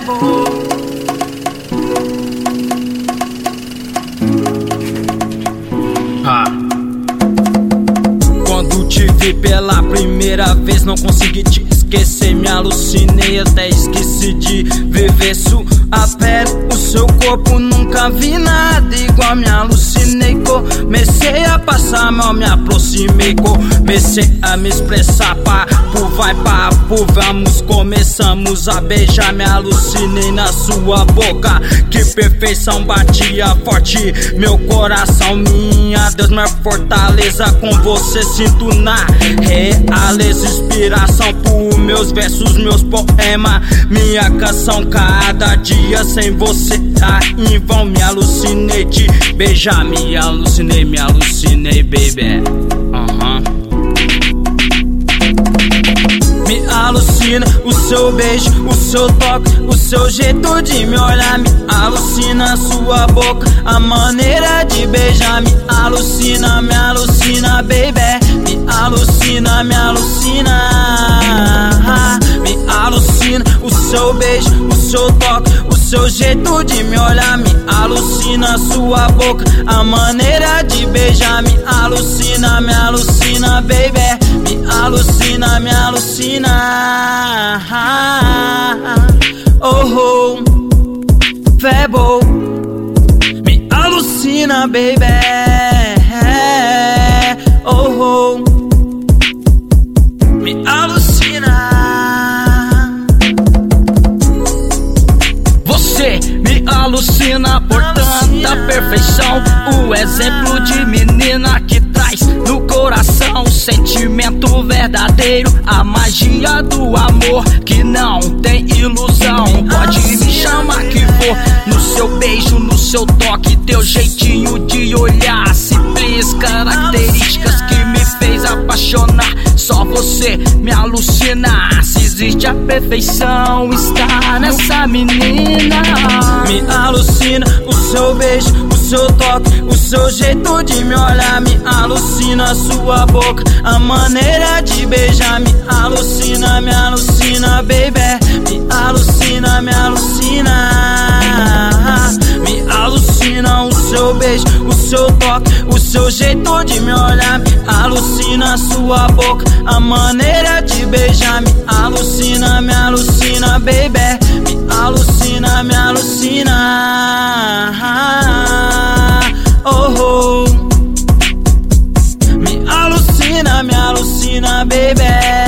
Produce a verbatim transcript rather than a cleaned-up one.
Ah. Quando te vi pela primeira vez, não consegui te esquecer. Me alucinei, até esqueci de viver sua pele, o seu corpo. Nunca vi nada igual, me alucinei. Comecei a passar mal, me aproximei. Comecei a me expressar, papo vai papo, vamos. Começamos a beijar, me alucinei na sua boca. Que perfeição, batia forte meu coração. Minha Deus, minha fortaleza, com você sinto na realeza. Inspiração por meus versos, meus poemas, minha canção. Cada dia sem você tá em vão. Me alucinei, te beijar, me alucinei, me alucinei, baby. Uhum. Me alucina o seu beijo, o seu toque, o seu jeito de me olhar. Me alucina a sua boca, a maneira de beijar. Me alucina, me alucina, baby. Me alucina, me alucina. Me alucina o seu beijo, o seu toque, o seu jeito de me olhar. Me alucina a sua boca, a maneira de beijar. Me alucina, me alucina, baby. Me alucina, me alucina. Oh, oh, Febo. Me alucina, baby. Oh, oh, me alucina. Você me alucina por tanta perfeição. O exemplo de menina que traz no coração o sentimento verdadeiro, a magia do amor que não tem ilusão. Pode me chamar que vou, no seu beijo, no seu toque, teu jeitinho de olhar, simples características que me fez apaixonar. Só você me alucina. Se existe a perfeição, está nessa menina. Me alucina o seu beijo, o seu toque, o seu jeito de me olhar. Me alucina a sua boca, a maneira de beijar. Me alucina, me alucina, baby. Me alucina, me alucina. Me alucina o seu beijo, o seu toque, o seu jeito de me olhar. Me alucina a sua boca, a maneira de beijar. Me alucina, me alucina, baby. Me alucina, me alucina. Oh, oh. Me alucina, me alucina, baby.